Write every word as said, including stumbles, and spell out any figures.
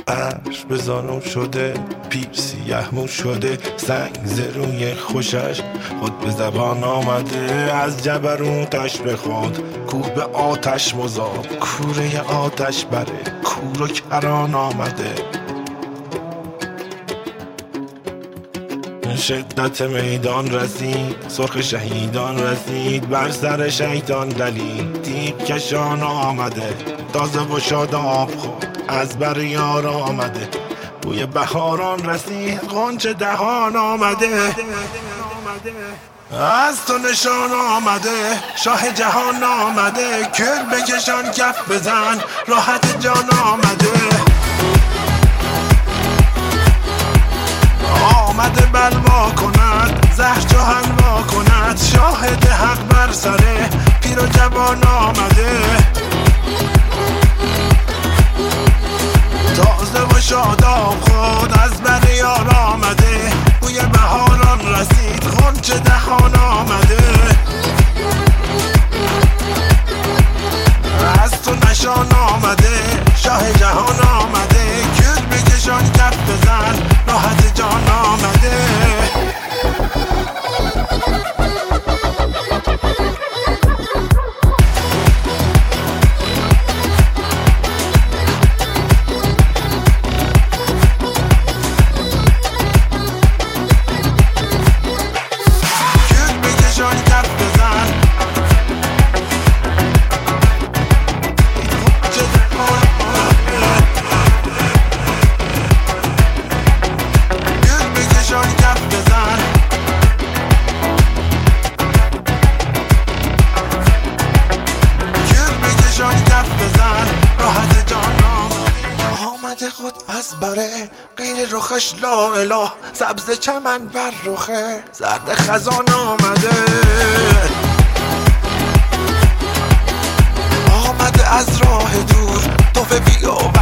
عرش به زانو شده، پیر سیه مو شده، سنگ زروی خوشش خود به زبان آمده. از جبروتش بخواد کوه به آتش مذاب، کوره آتش بره کور و کران آمده. شدت میدان رسید، سرخ شهیدان رسید، بر سر شیطان دلید تیغ کشان آمده. تازه و شاداب خود از بر یار آمده، بوی بهاران رسید غنچه دهان آمده. از تو نشان آمده، شاه جهان آمده، کل بکشان کف بزن راحت جان آمده. آمده بلوا کند، زهر چو حلوا کند، شاهد حق بر سره پیر و جوان آمده. تازه و شاداب خود از بر یار آمده، بوی بهاران رسید غنچه دهان آمده. از تو نشان آمده، شاه جهان آمده، کل بکشان کف بزن راحت جان آمده. خود از بره غیر رخش لا اله، سبز چمن بر رخه زرد خزان آمده. آمده از راه دور توف بیا